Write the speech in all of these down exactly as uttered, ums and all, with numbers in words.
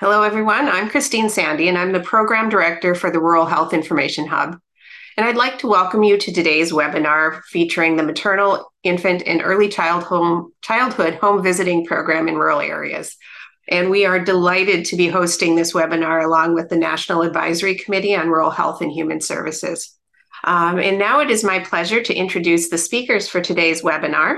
Hello, everyone. I'm Christine Sandy, and I'm the Program Director for the Rural Health Information Hub. And I'd like to welcome you to today's webinar featuring the Maternal, Infant, and Early Child home, Childhood Home Visiting Program in rural areas. And we are delighted to be hosting this webinar along with the National Advisory Committee on Rural Health and Human Services. Um, and now it is my pleasure to introduce the speakers for today's webinar.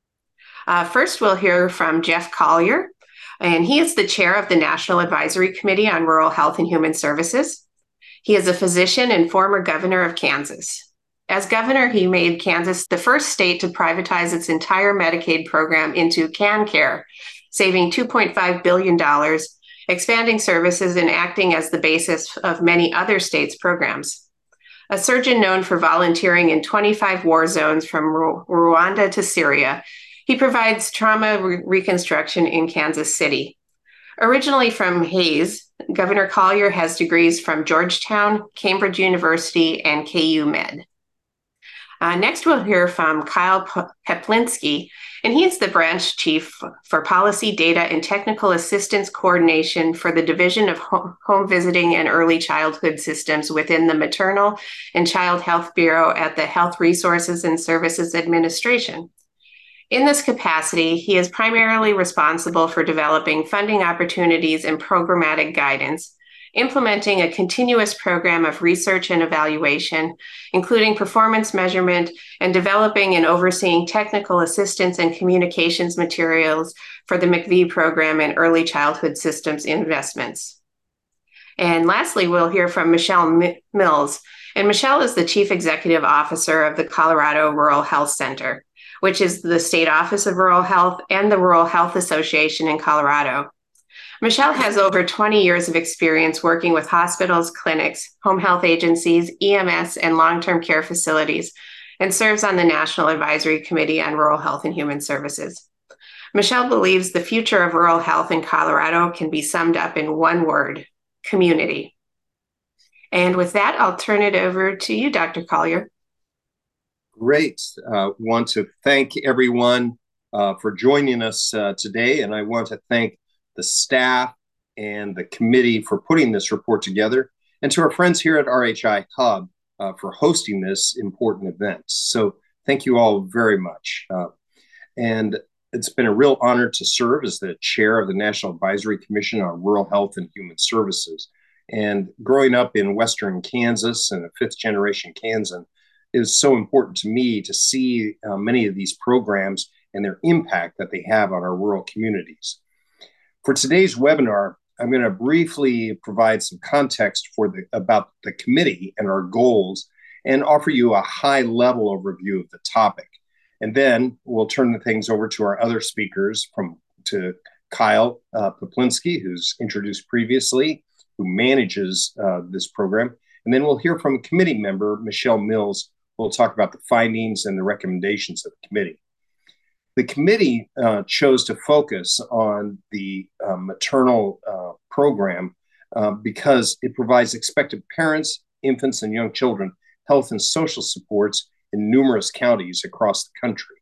Uh, first, we'll hear from Jeff Collier, and he is the chair of the National Advisory Committee on Rural Health and Human Services. He is a physician and former governor of Kansas. As governor, he made Kansas the first state to privatize its entire Medicaid program into KanCare, saving two point five billion dollars, expanding services and acting as the basis of many other states' programs. A surgeon known for volunteering in twenty-five war zones from Rwanda to Syria, he provides trauma re- reconstruction in Kansas City. Originally from Hays, Governor Collier has degrees from Georgetown, Cambridge University, and K U Med. Uh, next, we'll hear from Kyle Peplinski, and he is the branch chief for Policy, Data, and Technical Assistance Coordination for the Division of Home Visiting and Early Childhood Systems within the Maternal and Child Health Bureau at the Health Resources and Services Administration. In this capacity, he is primarily responsible for developing funding opportunities and programmatic guidance, implementing a continuous program of research and evaluation, including performance measurement, and developing and overseeing technical assistance and communications materials for the McVie program and early childhood systems investments. And lastly, we'll hear from Michelle Mills. And Michelle is the Chief Executive Officer of the Colorado Rural Health Center, which is the State Office of Rural Health and the Rural Health Association in Colorado. Michelle has over twenty years of experience working with hospitals, clinics, home health agencies, E M S, and long-term care facilities, and serves on the National Advisory Committee on Rural Health and Human Services. Michelle believes the future of rural health in Colorado can be summed up in one word: community. And with that, I'll turn it over to you, Doctor Collier. Great. Uh, want to thank everyone uh, for joining us uh, today, and I want to thank the staff and the committee for putting this report together, and to our friends here at R H I Hub uh, for hosting this important event. So thank you all very much. Uh, and it's been a real honor to serve as the chair of the National Advisory Commission on Rural Health and Human Services. And growing up in Western Kansas and a fifth generation Kansan is so important to me to see uh, many of these programs and their impact that they have on our rural communities. For today's webinar, I'm going to briefly provide some context for the, about the committee and our goals, and offer you a high-level overview of the topic. And then we'll turn the things over to our other speakers, from to Kyle uh, Peplinski, who's introduced previously, who manages uh, this program. And then we'll hear from a committee member, Michelle Mills, who will talk about the findings and the recommendations of the committee. The committee uh, chose to focus on the uh, maternal uh, program uh, because it provides expectant parents, infants, and young children health and social supports in numerous counties across the country.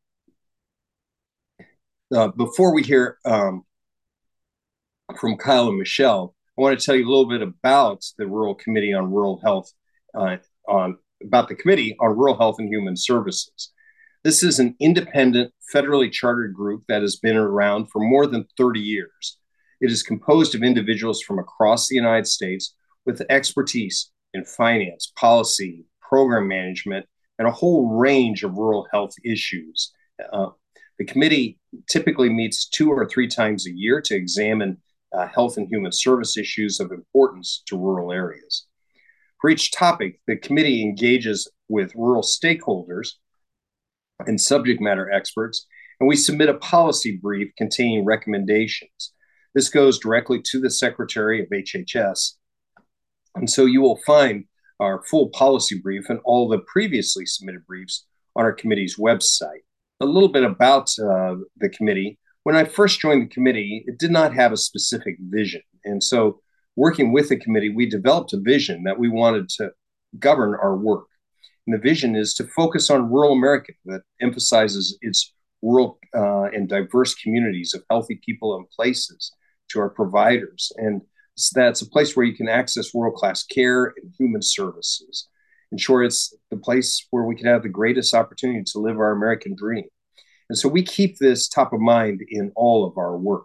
Uh, before we hear um, from Kyle and Michelle, I want to tell you a little bit about the Rural Committee on Rural Health, uh, on about the Committee on Rural Health and Human Services. This is an independent, federally chartered group that has been around for more than thirty years. It is composed of individuals from across the United States with expertise in finance, policy, program management, and a whole range of rural health issues. Uh, the committee typically meets two or three times a year to examine uh, health and human service issues of importance to rural areas. For each topic, the committee engages with rural stakeholders and subject matter experts, and we submit a policy brief containing recommendations. This goes directly to the Secretary of H H S, and so you will find our full policy brief and all the previously submitted briefs on our committee's website. A little bit about uh, the committee. When I first joined the committee, it did not have a specific vision, and so working with the committee, we developed a vision that we wanted to govern our work. And the vision is to focus on rural America that emphasizes its rural uh, and diverse communities of healthy people and places to our providers, and That's a place where you can access world-class care and human services. In short, it's the place where we can have the greatest opportunity to live our American dream. And so we keep this top of mind in all of our work.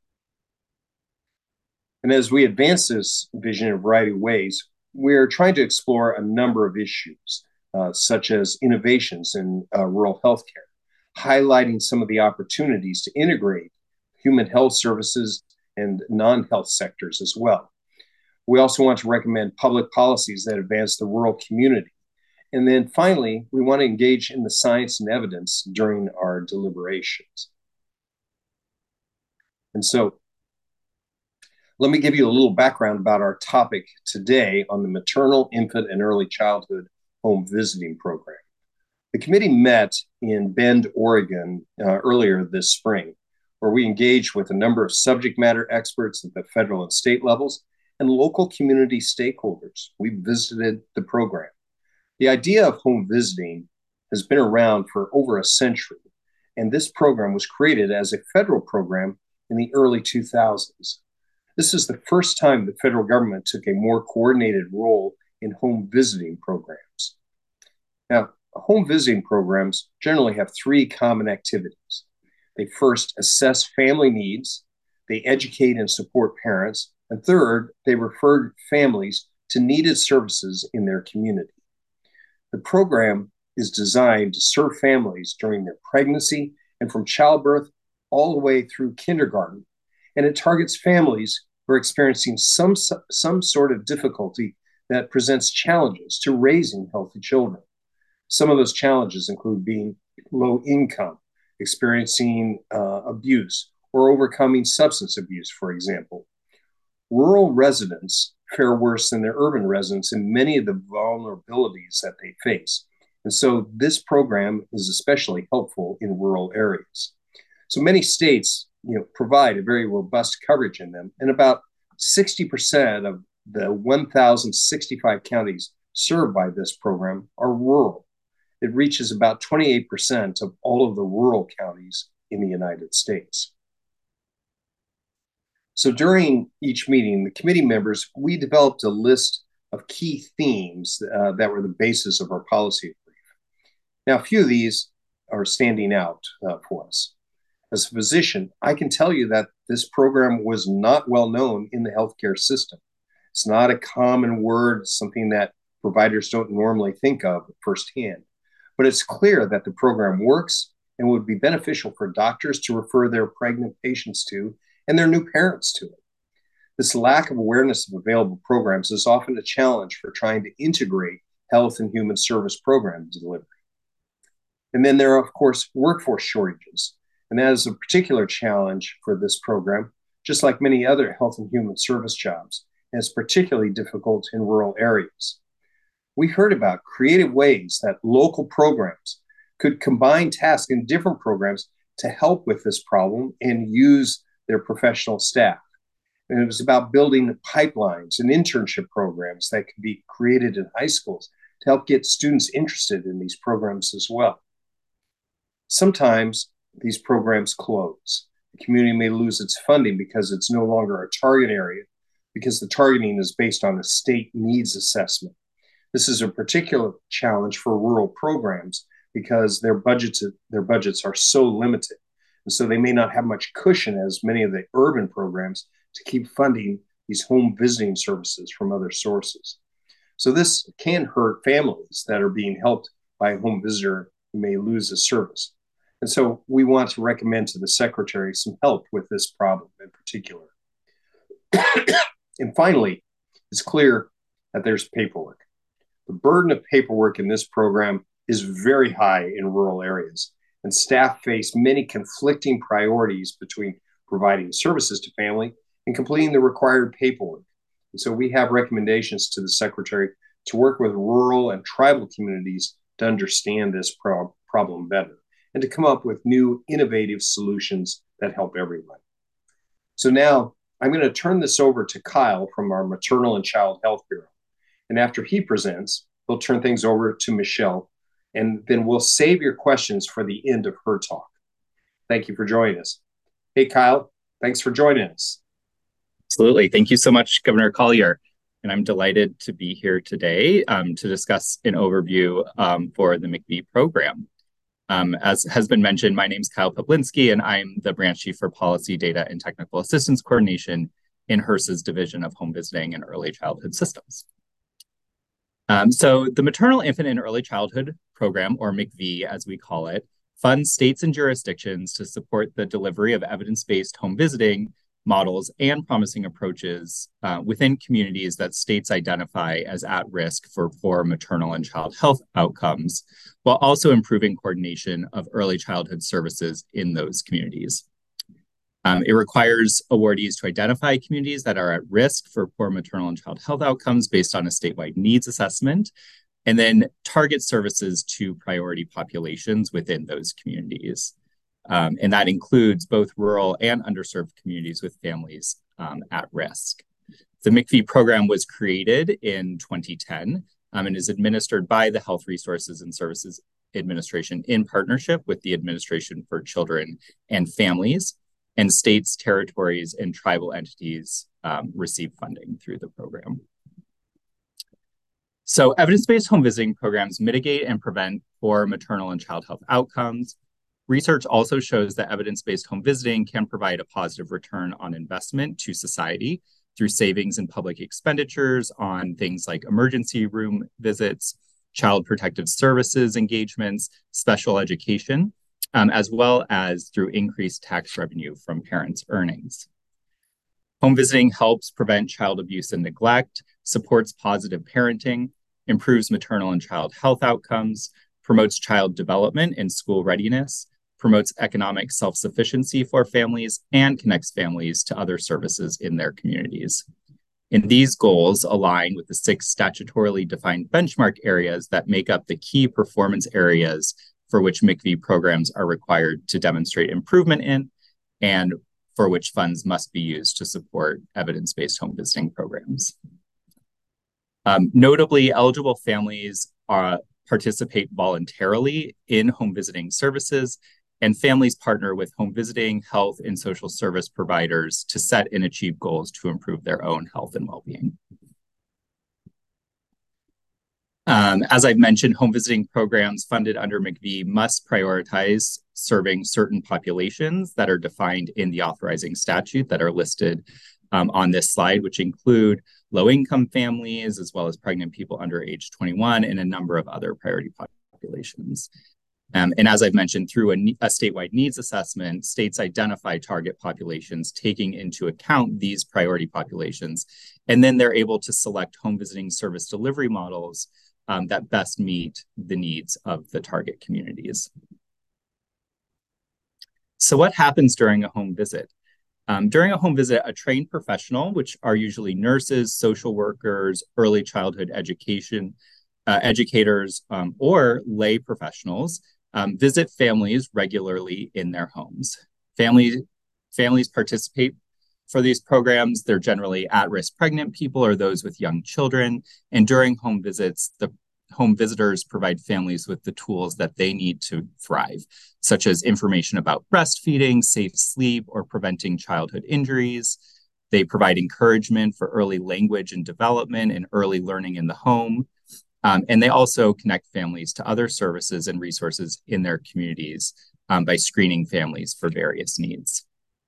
And as we advance this vision in a variety of ways, we're trying to explore a number of issues, uh, such as innovations in uh, rural healthcare, highlighting some of the opportunities to integrate human health services and non-health sectors as well. We also want to recommend public policies that advance the rural community. And then finally, we want to engage in the science and evidence during our deliberations. And so let me give you a little background about our topic today on the Maternal, Infant, and Early Childhood Home Visiting Program. The committee met in Bend, Oregon uh, earlier this spring, where we engaged with a number of subject matter experts at the federal and state levels and local community stakeholders. We visited the program. The idea of home visiting has been around for over a century, and this program was created as a federal program in the early two thousands. This is the first time the federal government took a more coordinated role in home visiting programs. Now, home visiting programs generally have three common activities. They first assess family needs, they educate and support parents, and third, they refer families to needed services in their community. The program is designed to serve families during their pregnancy and from childbirth all the way through kindergarten, and it targets families who are experiencing some, some sort of difficulty that presents challenges to raising healthy children. Some of those challenges include being low income, experiencing uh, abuse, or overcoming substance abuse, for example. Rural residents fare worse than their urban residents in many of the vulnerabilities that they face. And so this program is especially helpful in rural areas. So many states, you know, provide a very robust coverage in them, and about sixty percent of the one thousand sixty-five counties served by this program are rural. It reaches about twenty-eight percent of all of the rural counties in the United States. So during each meeting, the committee members, we developed a list of key themes uh, that were the basis of our policy brief. Now, a few of these are standing out uh, for us. As a physician, I can tell you that this program was not well known in the healthcare system. It's not a common word, something that providers don't normally think of firsthand. But it's clear that the program works and would be beneficial for doctors to refer their pregnant patients to and their new parents to it. This lack of awareness of available programs is often a challenge for trying to integrate health and human service program delivery. And then there are, of course, workforce shortages. And that is a particular challenge for this program, just like many other health and human service jobs. And it's particularly difficult in rural areas. We heard about creative ways that local programs could combine tasks in different programs to help with this problem and use their professional staff. And it was about building pipelines and internship programs that could be created in high schools to help get students interested in these programs as well. Sometimes these programs close. The community may lose its funding because it's no longer a target area, because the targeting is based on a state needs assessment. This is a particular challenge for rural programs because their budgets, their budgets are so limited. And so they may not have much cushion as many of the urban programs to keep funding these home visiting services from other sources. So this can hurt families that are being helped by a home visitor who may lose a service. And so we want to recommend to the Secretary some help with this problem in particular. And finally, it's clear that there's paperwork. The burden of paperwork in this program is very high in rural areas, and staff face many conflicting priorities between providing services to family and completing the required paperwork. And so we have recommendations to the Secretary to work with rural and tribal communities to understand this pro- problem better and to come up with new innovative solutions that help everyone. So now I'm going to turn this over to Kyle from our Maternal and Child Health Bureau. And after he presents, we'll turn things over to Michelle, and then we'll save your questions for the end of her talk. Thank you for joining us. Hey, Kyle, thanks for joining us. Absolutely. Thank you so much, Governor Collier. And I'm delighted to be here today um, to discuss an overview um, for the MCV program. Um, as has been mentioned, my name is Kyle Pawlinski, and I'm the Branch Chief for Policy, Data, and Technical Assistance Coordination in HRSA's Division of Home Visiting and Early Childhood Systems. Um, so the Maternal, Infant, and Early Childhood Program, or M I C V as we call it, funds states and jurisdictions to support the delivery of evidence-based home visiting models and promising approaches uh, within communities that states identify as at risk for poor maternal and child health outcomes, while also improving coordination of early childhood services in those communities. Um, it requires awardees to identify communities that are at risk for poor maternal and child health outcomes based on a statewide needs assessment, and then target services to priority populations within those communities. Um, and that includes both rural and underserved communities with families um, at risk. The M I C V program was created in twenty ten um, and is administered by the Health Resources and Services Administration in partnership with the Administration for Children and Families, and states, territories, and tribal entities um, receive funding through the program. So evidence-based home visiting programs mitigate and prevent poor maternal and child health outcomes. Research also shows that evidence-based home visiting can provide a positive return on investment to society through savings in public expenditures on things like emergency room visits, child protective services engagements, special education, um, as well as through increased tax revenue from parents' earnings. Home visiting helps prevent child abuse and neglect, supports positive parenting, improves maternal and child health outcomes, promotes child development and school readiness, promotes economic self-sufficiency for families, and connects families to other services in their communities. And these goals align with the six statutorily defined benchmark areas that make up the key performance areas for which M I C V programs are required to demonstrate improvement in, and for which funds must be used to support evidence-based home visiting programs. Um, notably, eligible families are, participate voluntarily in home visiting services, and families partner with home visiting, health, and social service providers to set and achieve goals to improve their own health and well-being. Um, as I've mentioned, home visiting programs funded under M I C V must prioritize serving certain populations that are defined in the authorizing statute that are listed um, on this slide, which include low-income families, as well as pregnant people under age twenty-one, and a number of other priority populations. Um, and as I've mentioned, through a, a statewide needs assessment, states identify target populations taking into account these priority populations, and then they're able to select home visiting service delivery models um, that best meet the needs of the target communities. So what happens during a home visit? Um, during a home visit, a trained professional, which are usually nurses, social workers, early childhood education, uh, educators, um, or lay professionals, um, visit families regularly in their homes. Family, families participate for these programs. They're generally at-risk pregnant people or those with young children. And during home visits, the home visitors provide families with the tools that they need to thrive, such as information about breastfeeding, safe sleep, or preventing childhood injuries. They provide encouragement for early language and development and early learning in the home. Um, and they also connect families to other services and resources in their communities um, by screening families for various needs.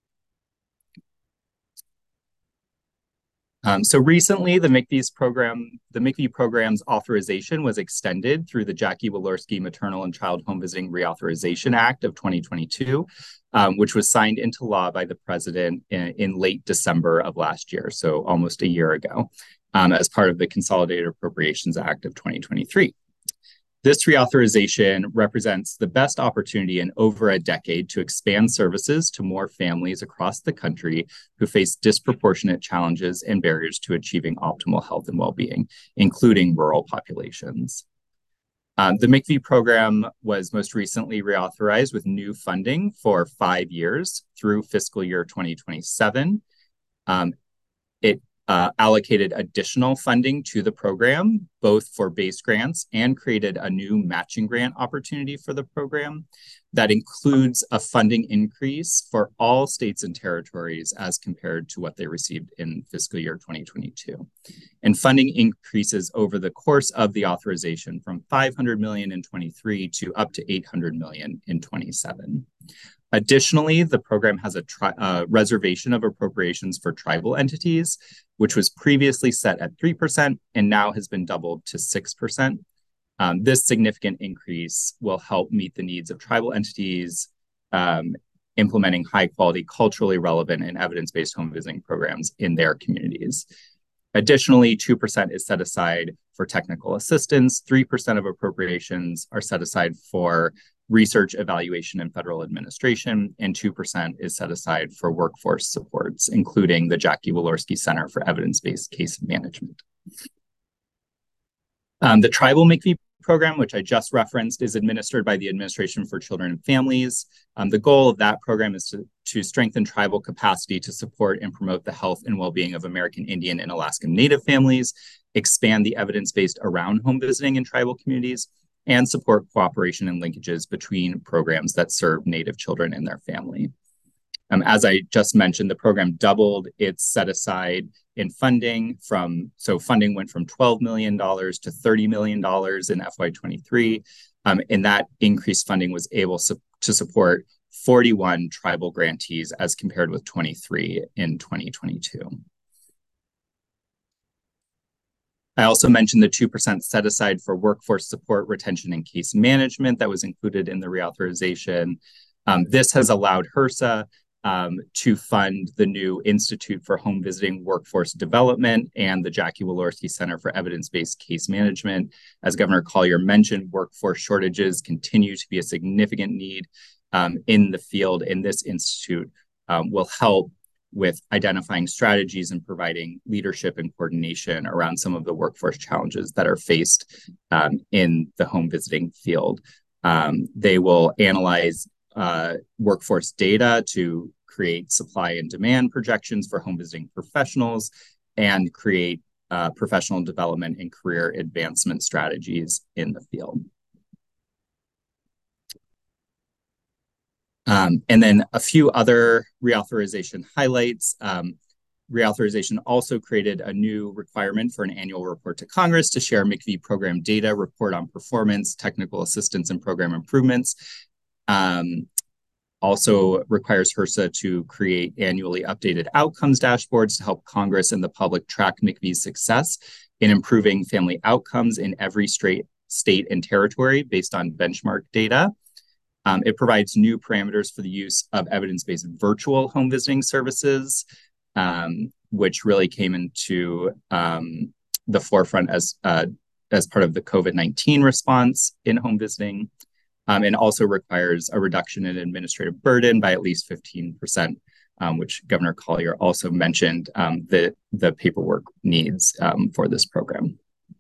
Um, so recently, the M I C V's program, the M I C V program's authorization was extended through the Jackie Walorski Maternal and Child Home Visiting Reauthorization Act of twenty twenty-two, um, which was signed into law by the president in, in late December of last year, so almost a year ago, um, as part of the Consolidated Appropriations Act of twenty twenty-three. This reauthorization represents the best opportunity in over a decade to expand services to more families across the country who face disproportionate challenges and barriers to achieving optimal health and well-being, including rural populations. Um, the M I C V program was most recently reauthorized with new funding for five years through fiscal year twenty twenty-seven. Um, it uh, allocated additional funding to the program, both for base grants and created a new matching grant opportunity for the program that includes a funding increase for all states and territories as compared to what they received in fiscal year twenty twenty-two. And funding increases over the course of the authorization from five hundred million dollars in twenty-three to up to eight hundred million dollars in twenty-seven. Additionally, the program has a tri- uh, reservation of appropriations for tribal entities, which was previously set at three percent and now has been doubled to six percent. Um, this significant increase will help meet the needs of tribal entities, um, implementing high-quality, culturally relevant, and evidence-based home visiting programs in their communities. Additionally, two percent is set aside for technical assistance, three percent of appropriations are set aside for research, evaluation, and federal administration, and two percent is set aside for workforce supports, including the Jackie Walorski Center for Evidence-Based Case Management. Um, the Tribal M C V I program, which I just referenced, is administered by the Administration for Children and Families. Um, the goal of that program is to, to strengthen tribal capacity to support and promote the health and well-being of American Indian and Alaskan Native families, expand the evidence-based around home visiting in tribal communities, and support cooperation and linkages between programs that serve Native children and their family. Um, as I just mentioned, the program doubled its set aside in funding from, so funding went from twelve million dollars to thirty million dollars in F Y twenty-three. Um, and that increased funding was able su- to support forty-one tribal grantees as compared with twenty-three in twenty twenty-two. I also mentioned the two percent set aside for workforce support, retention, and case management that was included in the reauthorization. Um, this has allowed HRSA um, to fund the new Institute for Home Visiting Workforce Development and the Jackie Walorski Center for Evidence-Based Case Management. As Governor Collier mentioned, workforce shortages continue to be a significant need um, in the field, and this institute um, will help with identifying strategies and providing leadership and coordination around some of the workforce challenges that are faced um, in the home visiting field. Um, they will analyze uh, workforce data to create supply and demand projections for home visiting professionals and create uh, professional development and career advancement strategies in the field. Um, and then a few other reauthorization highlights. Um, reauthorization also created a new requirement for an annual report to Congress to share M C V I program data, report on performance, technical assistance, and program improvements. Um, also requires HRSA to create annually updated outcomes dashboards to help Congress and the public track M C V I's success in improving family outcomes in every straight state and territory based on benchmark data. Um, it provides new parameters for the use of evidence-based virtual home visiting services, um, which really came into um, the forefront as, uh, as part of the COVID nineteen response in home visiting, um, and also requires a reduction in administrative burden by at least fifteen percent, um, which Governor Collier also mentioned um, the, the paperwork needs um, for this program.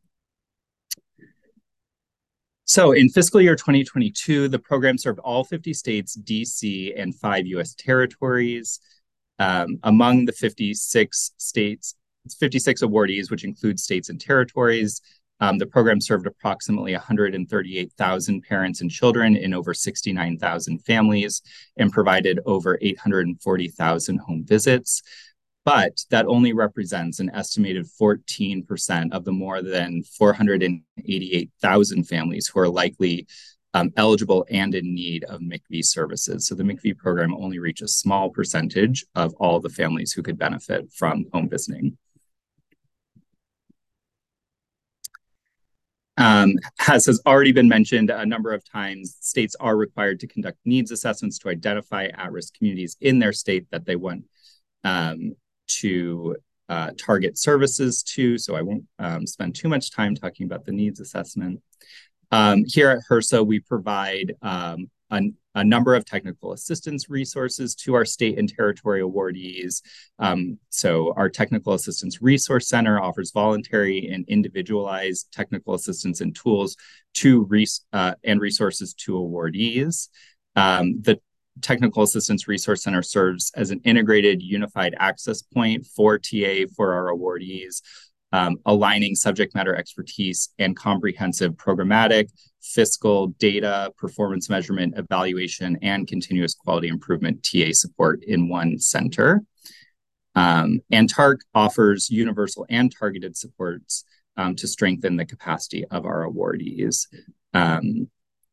So in fiscal year twenty twenty-two, the program served all fifty states, D C, and five U S territories. Um, among the fifty-six states, fifty-six awardees, which include states and territories, um, the program served approximately one hundred thirty-eight thousand parents and children in over sixty-nine thousand families and provided over eight hundred forty thousand home visits. But that only represents an estimated fourteen percent of the more than four hundred eighty-eight thousand families who are likely um, eligible and in need of M C V I services. So the M C V I program only reaches a small percentage of all the families who could benefit from home visiting. Um, as has already been mentioned a number of times, states are required to conduct needs assessments to identify at-risk communities in their state that they want um, to uh, target services to, so I won't um, spend too much time talking about the needs assessment. Um, here at HRSA, we provide um, a, a number of technical assistance resources to our state and territory awardees. Um, so our Technical Assistance Resource Center offers voluntary and individualized technical assistance and tools to res uh, and resources to awardees. Um, the Technical Assistance Resource Center serves as an integrated, unified access point for T A for our awardees, um, aligning subject matter expertise and comprehensive programmatic, fiscal, data, performance measurement, evaluation, and continuous quality improvement T A support in one center. Um, and T A R C offers universal and targeted supports um, to strengthen the capacity of our awardees. Um,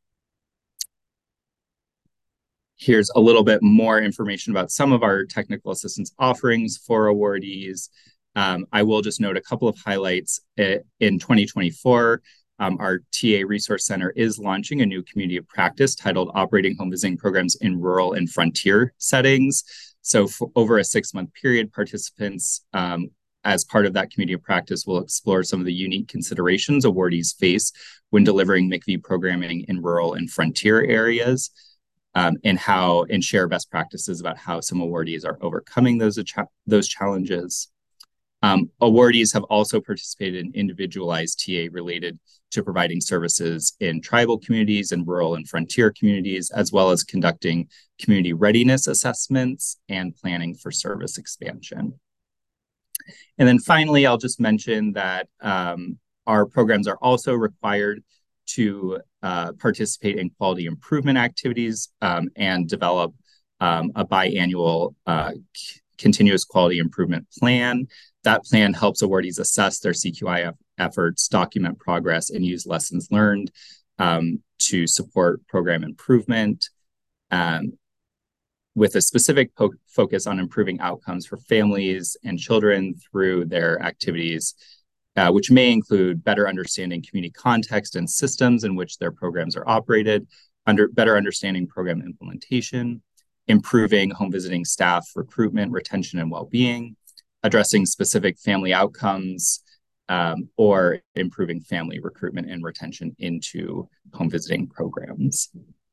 Here's a little bit more information about some of our technical assistance offerings for awardees. Um, I will just note a couple of highlights. In twenty twenty-four, um, our T A Resource Center is launching a new community of practice titled Operating Home Visiting Programs in Rural and Frontier Settings. So for over a six-month period, participants, um, as part of that community of practice, will explore some of the unique considerations awardees face when delivering M I C V programming in rural and frontier areas. Um, and how and share best practices about how some awardees are overcoming those, those challenges. Um, awardees have also participated in individualized T A related to providing services in tribal communities and rural and frontier communities, as well as conducting community readiness assessments and planning for service expansion. And then finally, I'll just mention that um, our programs are also required to uh, participate in quality improvement activities um, and develop um, a biannual uh, c- continuous quality improvement plan. That plan helps awardees assess their C Q I F efforts, document progress, and use lessons learned um, to support program improvement, um, with a specific po- focus on improving outcomes for families and children through their activities, Uh, which may include better understanding community context and systems in which their programs are operated, under better understanding program implementation, improving home visiting staff recruitment, retention, and well-being, addressing specific family outcomes, um, or improving family recruitment and retention into home visiting programs.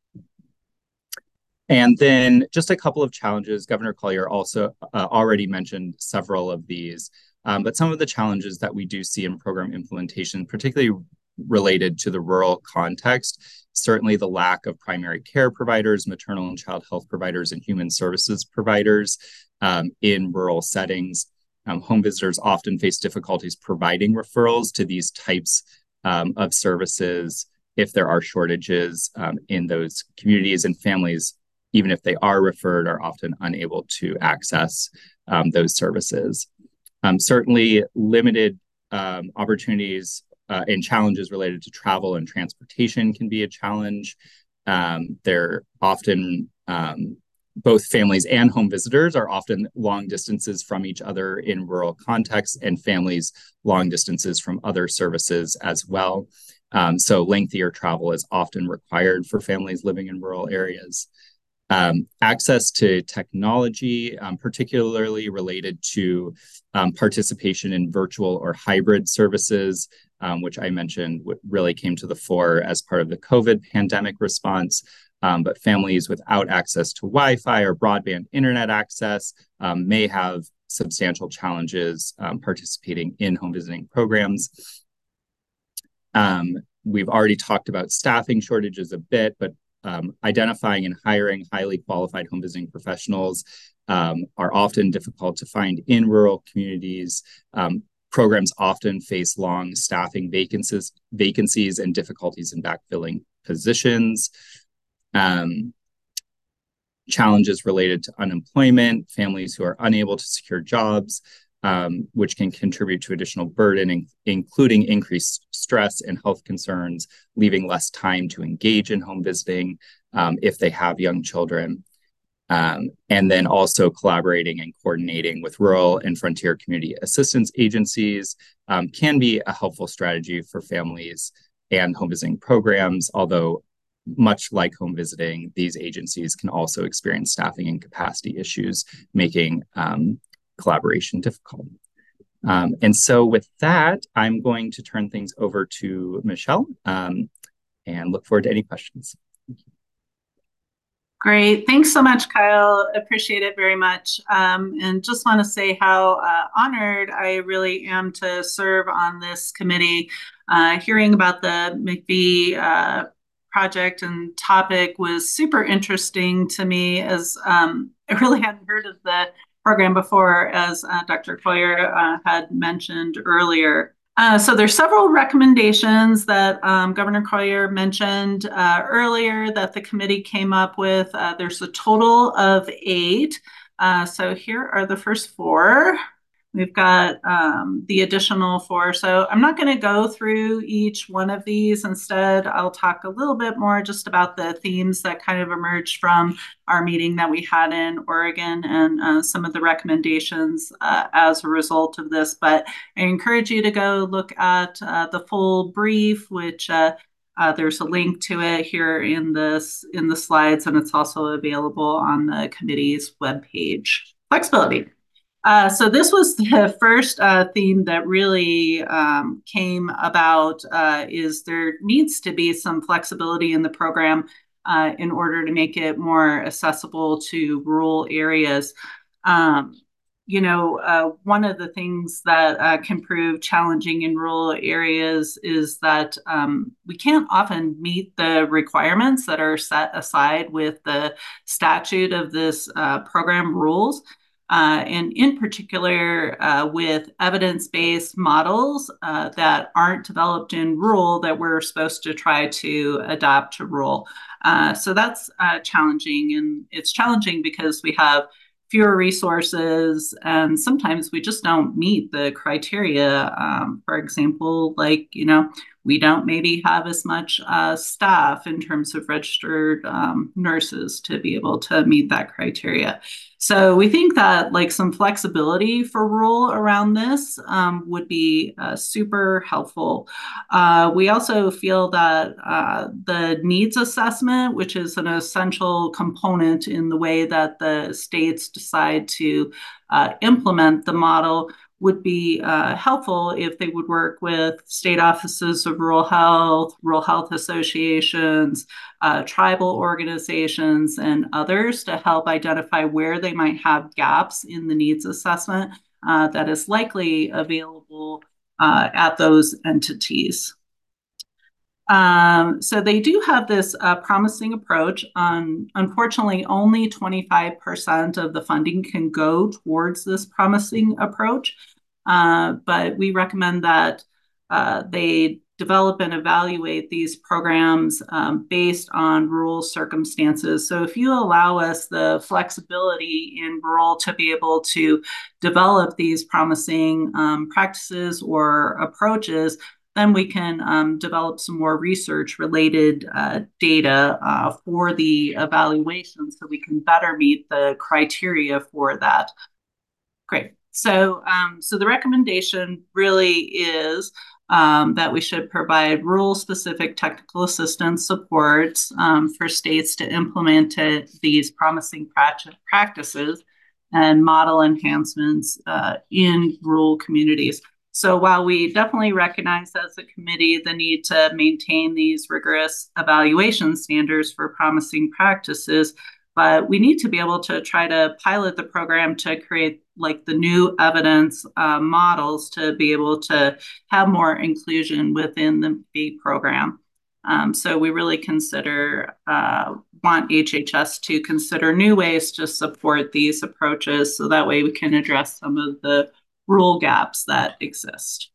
And then just a couple of challenges. Governor Collier also uh, already mentioned several of these. Um, but some of the challenges that we do see in program implementation, particularly related to the rural context, certainly the lack of primary care providers, maternal and child health providers, and human services providers um, in rural settings. Um, home visitors often face difficulties providing referrals to these types um, of services if there are shortages um, in those communities, and families, even if they are referred, are often unable to access um, those services. Um, certainly limited um, opportunities uh, and challenges related to travel and transportation can be a challenge. Um, they're often, um, both families and home visitors are often long distances from each other in rural contexts, and families long distances from other services as well. Um, so lengthier travel is often required for families living in rural areas. Um, access to technology, um, particularly related to um, participation in virtual or hybrid services, um, which I mentioned really came to the fore as part of the COVID pandemic response. Um, but families without access to Wi-Fi or broadband internet access um, may have substantial challenges um, participating in home visiting programs. Um, we've already talked about staffing shortages a bit, but Um, identifying and hiring highly qualified home visiting professionals um, are often difficult to find in rural communities. Um, programs often face long staffing vacancies, vacancies and difficulties in backfilling positions. Um, challenges related to unemployment, families who are unable to secure jobs, Um, which can contribute to additional burden, in, including increased stress and health concerns, leaving less time to engage in home visiting um, if they have young children. Um, and then also collaborating and coordinating with rural and frontier community assistance agencies um, can be a helpful strategy for families and home visiting programs, although much like home visiting, these agencies can also experience staffing and capacity issues, making um, collaboration difficult. Um, and so with that, I'm going to turn things over to Michelle um, and look forward to any questions. Great. Thanks so much, Kyle. Appreciate it very much. Um, and just want to say how uh, honored I really am to serve on this committee. Uh, hearing about the M I C V uh, project and topic was super interesting to me, as um, I really hadn't heard of the program before, as uh, Doctor Collier uh, had mentioned earlier. Uh, so there's several recommendations that um, Governor Collier mentioned uh, earlier that the committee came up with. Uh, there's a total of eight. Uh, so here are the first four. We've got um, the additional four. So I'm not going to go through each one of these. Instead, I'll talk a little bit more just about the themes that kind of emerged from our meeting that we had in Oregon, and uh, some of the recommendations uh, as a result of this. But I encourage you to go look at uh, the full brief, which uh, uh, there's a link to it here in this in the slides, and it's also available on the committee's webpage. Flexibility. Uh, so this was the first uh, theme that really um, came about, uh, is there needs to be some flexibility in the program uh, in order to make it more accessible to rural areas. Um, you know, uh, one of the things that uh, can prove challenging in rural areas is that um, we can't often meet the requirements that are set aside with the statute of this uh, program rules. Uh, and in particular, uh, with evidence-based models uh, that aren't developed in rural that we're supposed to try to adopt to rural. Uh, so that's uh, challenging, and it's challenging because we have fewer resources, and sometimes we just don't meet the criteria. Um, for example, like, you know, we don't maybe have as much uh, staff in terms of registered um, nurses to be able to meet that criteria. So we think that like some flexibility for rural around this um, would be uh, super helpful. Uh, we also feel that uh, the needs assessment, which is an essential component in the way that the states decide to uh, implement the model, would be uh, helpful if they would work with state offices of rural health, rural health associations, uh, tribal organizations, and others to help identify where they might have gaps in the needs assessment uh, that is likely available uh, at those entities. Um, so they do have this uh, promising approach. Um, unfortunately, only twenty-five percent of the funding can go towards this promising approach. Uh, but we recommend that uh, they develop and evaluate these programs um, based on rural circumstances. So if you allow us the flexibility in rural to be able to develop these promising um, practices or approaches, then we can um, develop some more research related uh, data uh, for the evaluation so we can better meet the criteria for that. Great. So, um, so the recommendation really is um, that we should provide rural-specific technical assistance supports um, for states to implement it, these promising practices and model enhancements uh, in rural communities. So while we definitely recognize as a committee the need to maintain these rigorous evaluation standards for promising practices, but we need to be able to try to pilot the program to create like the new evidence uh, models to be able to have more inclusion within the M C V program. Um, so we really consider, uh, want H H S to consider new ways to support these approaches so that way we can address some of the rural gaps that exist.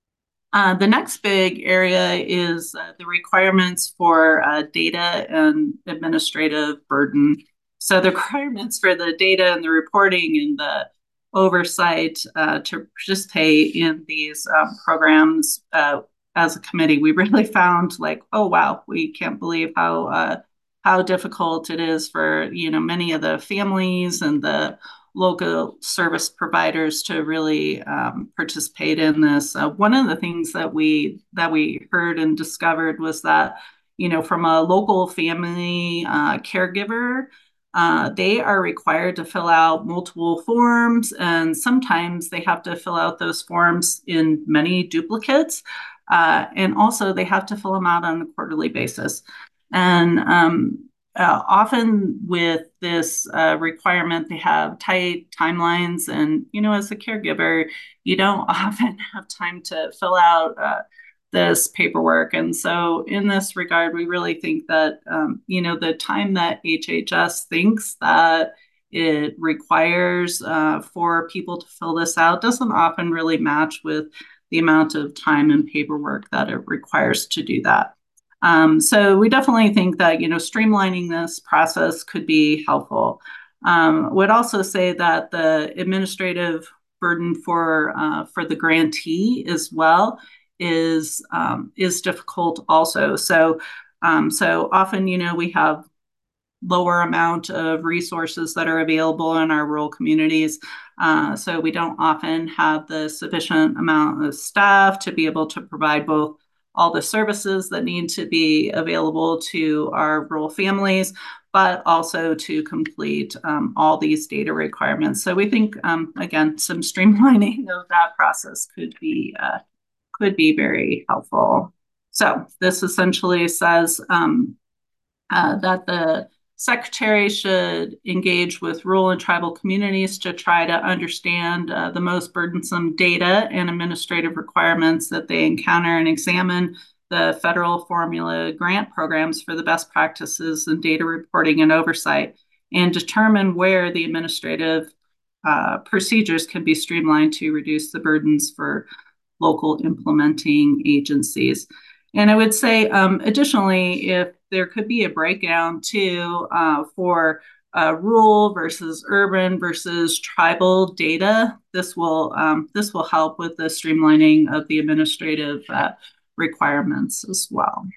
Uh, the next big area is uh, the requirements for uh, data and administrative burden. So the requirements for the data and the reporting and the oversight uh, to participate in these um, programs uh, as a committee, we really found like, oh, wow, we can't believe how uh, how difficult it is for, you know, many of the families and the local service providers to really um, participate in this. Uh, one of the things that we that we heard and discovered was that, you know, from a local family uh, caregiver, uh, they are required to fill out multiple forms, and sometimes they have to fill out those forms in many duplicates, uh, and also they have to fill them out on a quarterly basis. And um, Uh, often with this uh, requirement, they have tight timelines. And, you know, as a caregiver, you don't often have time to fill out uh, this paperwork. And so in this regard, we really think that, um, you know, the time that H H S thinks that it requires uh, for people to fill this out doesn't often really match with the amount of time and paperwork that it requires to do that. Um, so we definitely think that, you know, streamlining this process could be helpful. Um, would also say that the administrative burden for uh, for the grantee as well is um, is difficult also. So um, so often, you know, we have lower amount of resources that are available in our rural communities. Uh, so we don't often have the sufficient amount of staff to be able to provide both all the services that need to be available to our rural families, but also to complete um, all these data requirements. So we think, um, again, some streamlining of that process could be uh, could be very helpful. So this essentially says um, uh, that the Secretary should engage with rural and tribal communities to try to understand uh, the most burdensome data and administrative requirements that they encounter and examine the federal formula grant programs for the best practices in data reporting and oversight, and determine where the administrative uh, procedures can be streamlined to reduce the burdens for local implementing agencies. And I would say, um, additionally, if there could be a breakdown too uh, for uh, rural versus urban versus tribal data, this will um, this will help with the streamlining of the administrative uh, requirements as well.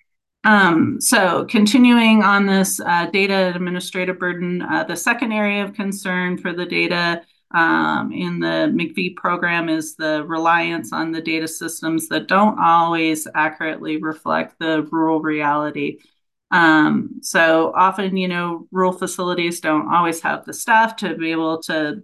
Um, so continuing on this uh, data administrative burden, uh, the second area of concern for the data um, in the McVie program is the reliance on the data systems that don't always accurately reflect the rural reality. Um, so often, you know, rural facilities don't always have the staff to be able to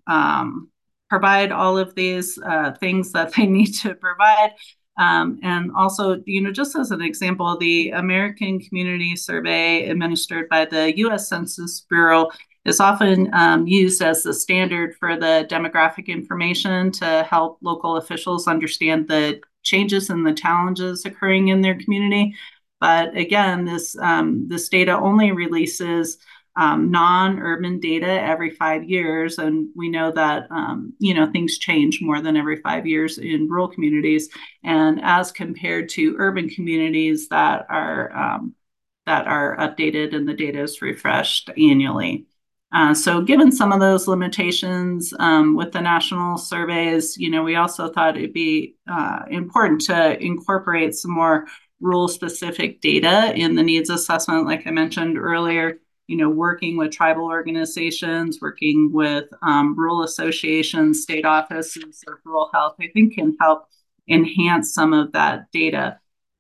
um, provide all of these uh, things that they need to provide. Um, and also, you know, just as an example, the American Community Survey administered by the U S Census Bureau is often um, used as the standard for the demographic information to help local officials understand the changes and the challenges occurring in their community. But again, this um, this data only releases um, non-urban data every five years, and we know that um, you know things change more than every five years in rural communities, and as compared to urban communities that are um, that are updated and the data is refreshed annually. Uh, so given some of those limitations um, with the national surveys, you know, we also thought it'd be uh, important to incorporate some more rural specific data in the needs assessment, like I mentioned earlier, you know, working with tribal organizations, working with um, rural associations, state offices of rural health, I think can help enhance some of that data.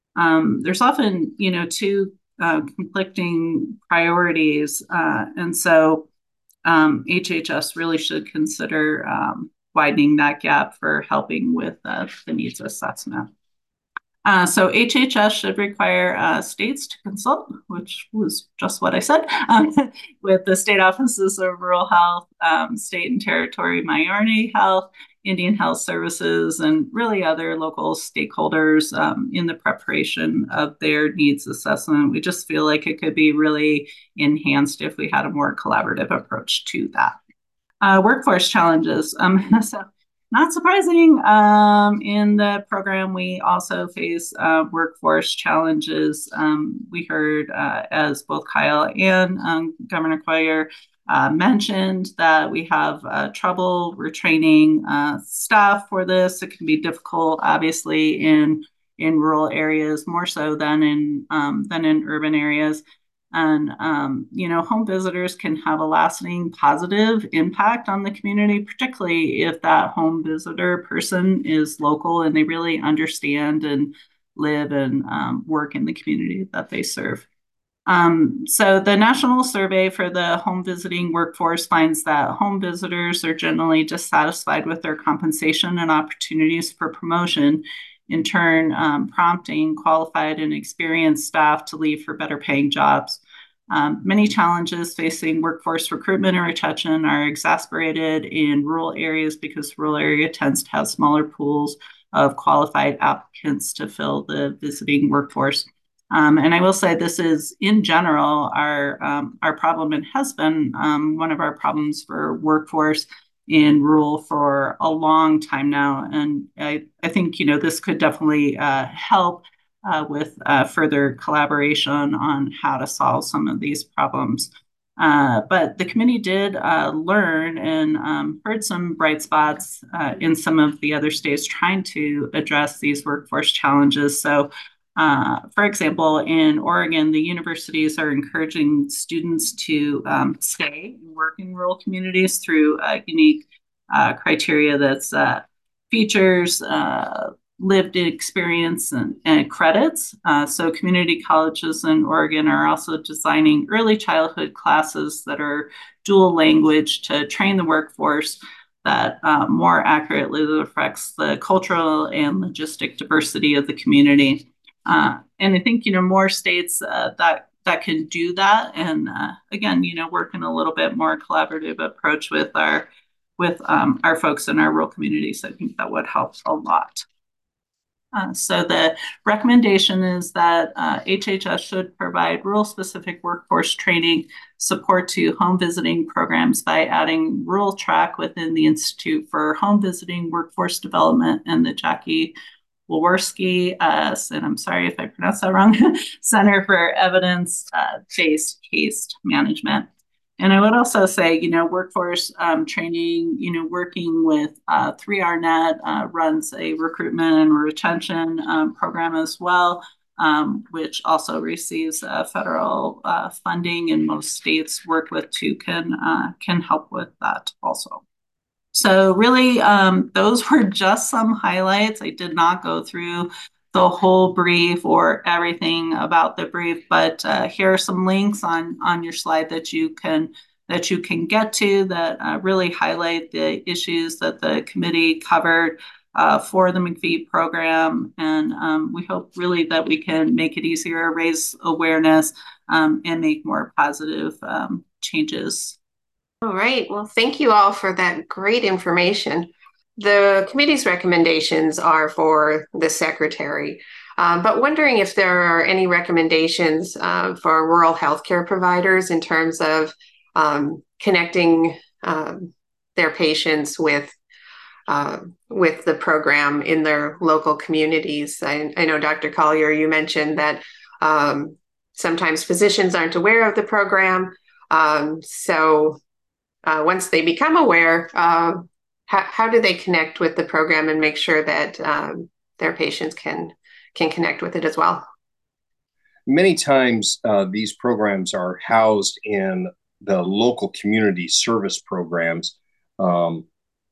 Um, there's often, you know, two uh, conflicting priorities. Uh, and so um, H H S really should consider um, widening that gap for helping with uh, the needs assessment. Uh, so H H S should require uh, states to consult, which was just what I said, um, with the state offices of rural health, um, state and territory minority health, Indian Health Services, and really other local stakeholders um, in the preparation of their needs assessment. We just feel like it could be really enhanced if we had a more collaborative approach to that. Uh, workforce challenges. Um, so not surprising, um, in the program, we also face uh, workforce challenges. Um, we heard, uh, as both Kyle and um, Governor Coyer uh, mentioned, that we have uh, trouble retraining uh, staff for this. It can be difficult, obviously, in in rural areas, more so than in um, than in urban areas. And, um, you know, home visitors can have a lasting positive impact on the community, particularly if that home visitor person is local and they really understand and live and um, work in the community that they serve. Um, so the national survey for the home visiting workforce finds that home visitors are generally dissatisfied with their compensation and opportunities for promotion, in turn um, prompting qualified and experienced staff to leave for better paying jobs. Um, many challenges facing workforce recruitment and retention are exacerbated in rural areas because rural area tends to have smaller pools of qualified applicants to fill the visiting workforce. Um, and I will say this is, in general, our um, our problem and has been um, one of our problems for workforce in rural for a long time now. And I, I think, you know, this could definitely uh, help uh, with uh, further collaboration on how to solve some of these problems. Uh, but the committee did uh, learn and um, heard some bright spots uh, in some of the other states trying to address these workforce challenges. So, uh, for example, in Oregon, the universities are encouraging students to um, stay and work in rural communities through a unique uh, criteria that's uh, features uh, lived experience and, and credits. Uh, so community colleges in Oregon are also designing early childhood classes that are dual language to train the workforce that uh, more accurately reflects the cultural and logistic diversity of the community. Uh, and I think, you know, more states uh, that that can do that. And uh, again, you know, working a little bit more collaborative approach with our with um, our folks in our rural communities. I think that would help a lot. Uh, so the recommendation is that uh, H H S should provide rural-specific workforce training support to home visiting programs by adding rural track within the Institute for Home Visiting Workforce Development and the Jackie Walorski, uh, and I'm sorry if I pronounced that wrong, Center for Evidence-Based uh, Case Management. And I would also say, you know, workforce um, training, you know, working with uh, three R Net uh, runs a recruitment and retention um, program as well, um, which also receives uh, federal uh, funding, and most states work with too can, uh, can help with that also. So really, um, those were just some highlights. I did not go through the whole brief or everything about the brief, but uh, here are some links on on your slide that you can that you can get to that uh, really highlight the issues that the committee covered uh, for the McPhee program, and um, we hope really that we can make it easier, raise awareness, um, and make more positive um, changes. All right. Well, thank you all for that great information. The committee's recommendations are for the secretary, uh, but wondering if there are any recommendations uh, for rural healthcare providers in terms of um, connecting um, their patients with uh, with the program in their local communities. I, I know, Doctor Collier, you mentioned that um, sometimes physicians aren't aware of the program. Um, so uh, once they become aware, uh, how, how do they connect with the program and make sure that um, their patients can can connect with it as well? Many times uh, these programs are housed in the local community service programs. Um,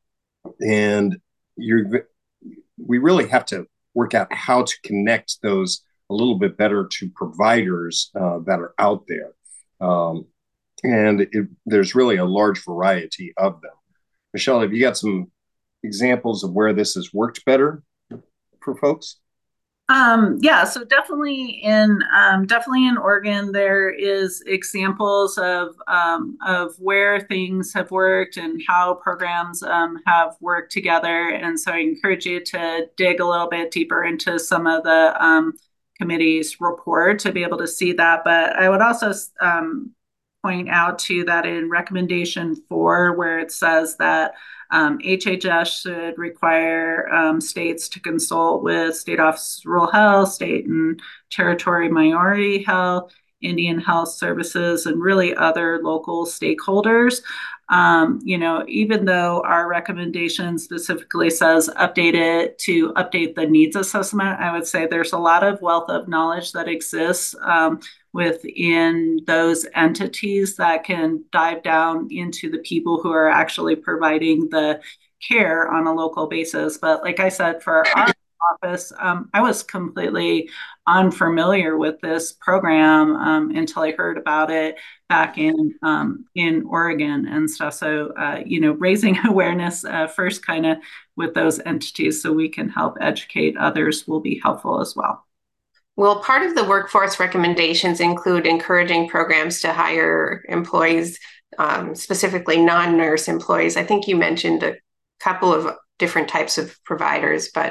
and you're, we really have to work out how to connect those a little bit better to providers uh, that are out there. Um, and it, there's really a large variety of them. Michelle, have you got some examples of where this has worked better for folks? Um, yeah, so definitely in um, definitely in Oregon, there is examples of um, of where things have worked and how programs um, have worked together. And so I encourage you to dig a little bit deeper into some of the um, committee's report to be able to see that. But I would also um, point out too that in recommendation four, where it says that Um, H H S should require um, states to consult with State Office of Rural Health, State and Territory Minority Health, Indian Health Services, and really other local stakeholders. Um, you know, even though our recommendation specifically says update it to update the needs assessment, I would say there's a lot of wealth of knowledge that exists um, within those entities that can dive down into the people who are actually providing the care on a local basis. But like I said, for our office, um, I was completely unfamiliar with this program um, until I heard about it back in um, in Oregon and stuff. So, uh, you know, raising awareness uh, first kind of with those entities so we can help educate others will be helpful as well. Well, part of the workforce recommendations include encouraging programs to hire employees, um, specifically non-nurse employees. I think you mentioned a couple of different types of providers, but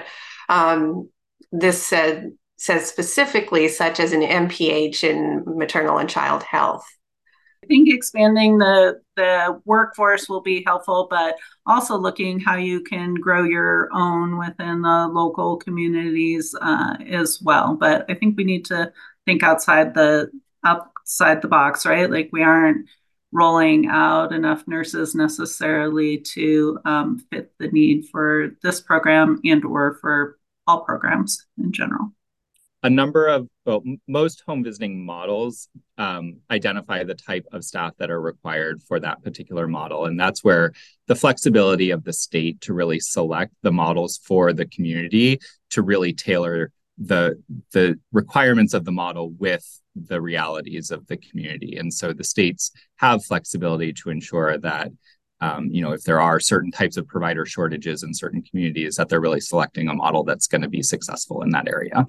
Um, this said, says specifically, such as an M P H in maternal and child health. I think expanding the the workforce will be helpful, but also looking how you can grow your own within the local communities uh, as well. But I think we need to think outside the outside the box, right? Like we aren't rolling out enough nurses necessarily to um, fit the need for this program and or for all programs in general. A number of, well, most home visiting models um, identify the type of staff that are required for that particular model. And that's where the flexibility of the state to really select the models for the community to really tailor the, the requirements of the model with the realities of the community. And so the states have flexibility to ensure that Um, you know, if there are certain types of provider shortages in certain communities, that they're really selecting a model that's going to be successful in that area.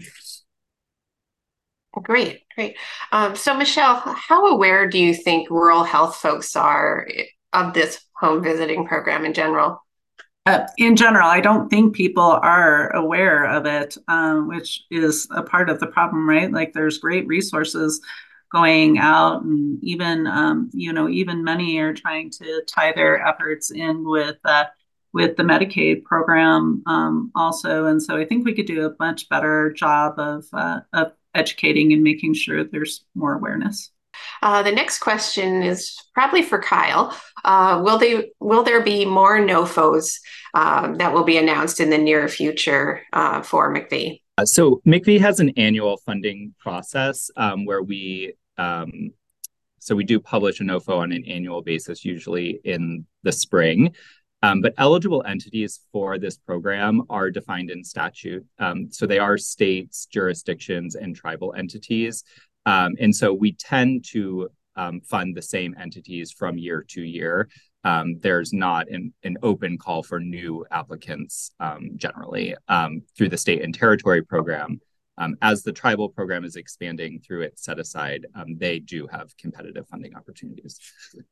Great, great. Um, so, Michelle, how aware do you think rural health folks are of this home visiting program in general? Uh, in general, I don't think people are aware of it, um, which is a part of the problem, right? Like there's great resources going out, and even, um, you know, even many are trying to tie their efforts in with uh, with the Medicaid program um, also. And so I think we could do a much better job of, uh, of educating and making sure there's more awareness. Uh, the next question is probably for Kyle. Uh, will they will there be more N O F Os um, that will be announced in the near future uh, for M C V I? Uh, so M C V I has an annual funding process um, where we um, so we do publish a N O F O on an annual basis, usually in the spring. Um, but eligible entities for this program are defined in statute. Um, so they are states, jurisdictions, and tribal entities. Um, and so we tend to um, fund the same entities from year to year. Um, there's not an, an open call for new applicants um, generally um, through the state and territory program. Um, as the tribal program is expanding through its set aside, um, they do have competitive funding opportunities.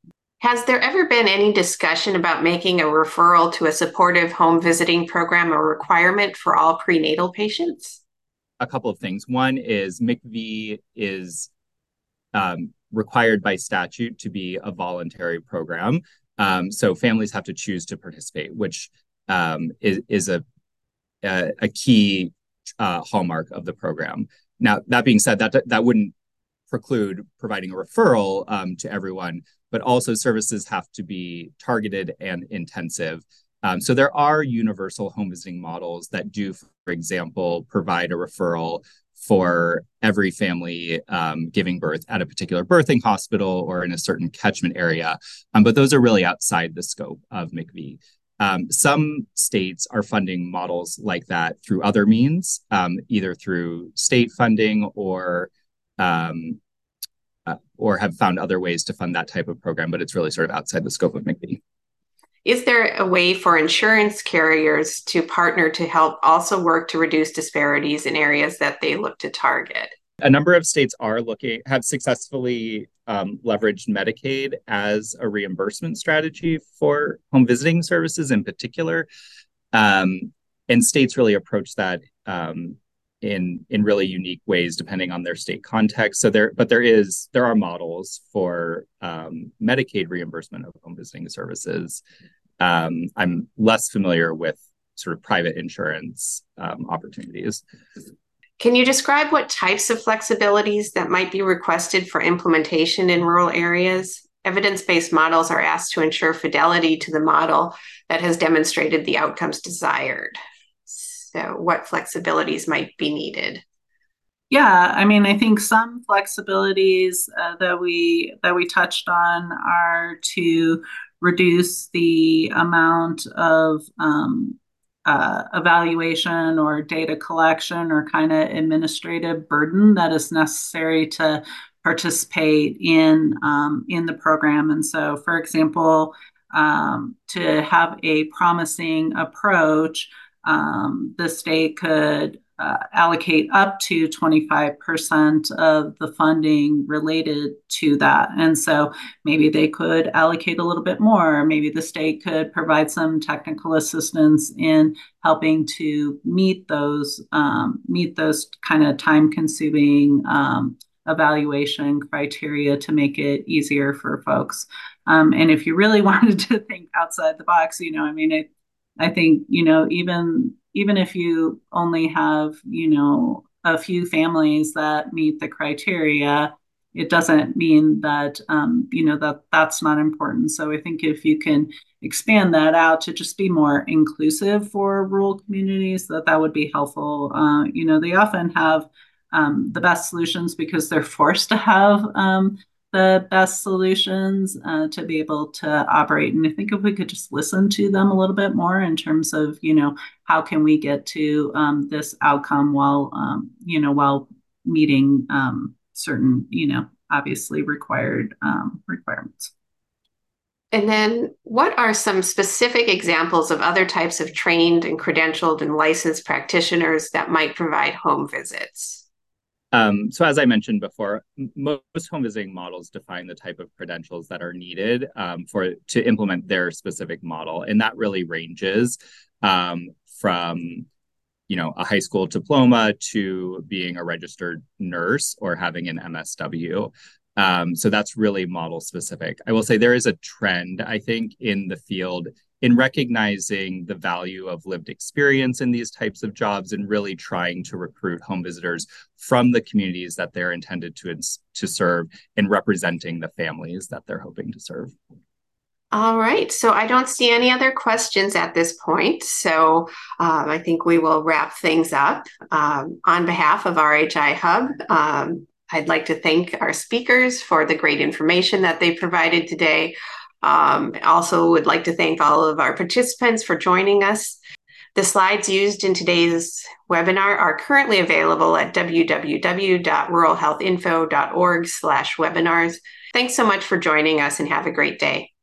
Has there ever been any discussion about making a referral to a supportive home visiting program a requirement for all prenatal patients? A couple of things. One is M C V I is um, required by statute to be a voluntary program. Um, so families have to choose to participate, which um, is, is a, a, a key uh, hallmark of the program. Now, that being said, that, that wouldn't preclude providing a referral um, to everyone, but also services have to be targeted and intensive. Um, so there are universal home visiting models that do, for example, provide a referral for every family um, giving birth at a particular birthing hospital or in a certain catchment area. Um, but those are really outside the scope of M C V I. Um, some states are funding models like that through other means, um, either through state funding or um, uh, or have found other ways to fund that type of program, but it's really sort of outside the scope of M C V I. Is there a way for insurance carriers to partner to help also work to reduce disparities in areas that they look to target? A number of states are looking, have successfully um, leveraged Medicaid as a reimbursement strategy for home visiting services in particular. Um, and states really approach that um, in, in really unique ways, depending on their state context. So there, but there is, there are models for um, Medicaid reimbursement of home visiting services. Um, I'm less familiar with sort of private insurance um, opportunities. Can you describe what types of flexibilities that might be requested for implementation in rural areas? Evidence-based models are asked to ensure fidelity to the model that has demonstrated the outcomes desired. So what flexibilities might be needed? Yeah, I mean, I think some flexibilities uh, that we that we touched on are to reduce the amount of um, uh, evaluation or data collection or kind of administrative burden that is necessary to participate in um, in the program. And so, for example, um, to have a promising approach, um, the state could uh, allocate up to twenty-five percent of the funding related to that. And so maybe they could allocate a little bit more. Maybe the state could provide some technical assistance in helping to meet those um, meet those kind of time-consuming um, evaluation criteria to make it easier for folks. Um, and if you really wanted to think outside the box, you know, I mean, it, I think, you know, even even if you only have, you know, a few families that meet the criteria, it doesn't mean that, um, you know, that that's not important. So I think if you can expand that out to just be more inclusive for rural communities, that that would be helpful. Uh, you know, they often have um, the best solutions because they're forced to have um, the best solutions uh, to be able to operate. And I think if we could just listen to them a little bit more in terms of, you know, how can we get to um, this outcome while, um, you know, while meeting um, certain, you know, obviously required um, requirements. And then what are some specific examples of other types of trained and credentialed and licensed practitioners that might provide home visits? Um, so as I mentioned before, most home visiting models define the type of credentials that are needed um, for to implement their specific model. And that really ranges um, from, you know, a high school diploma to being a registered nurse or having an M S W. Um, so that's really model specific. I will say there is a trend, I think, in the field in recognizing the value of lived experience in these types of jobs and really trying to recruit home visitors from the communities that they're intended to, to serve and representing the families that they're hoping to serve. All right, so I don't see any other questions at this point. So um, I think we will wrap things up. Um, on behalf of R H I Hub, um, I'd like to thank our speakers for the great information that they provided today. Um, also would like to thank all of our participants for joining us. The slides used in today's webinar are currently available at w w w dot rural health info dot org slash webinars. Thanks so much for joining us and have a great day.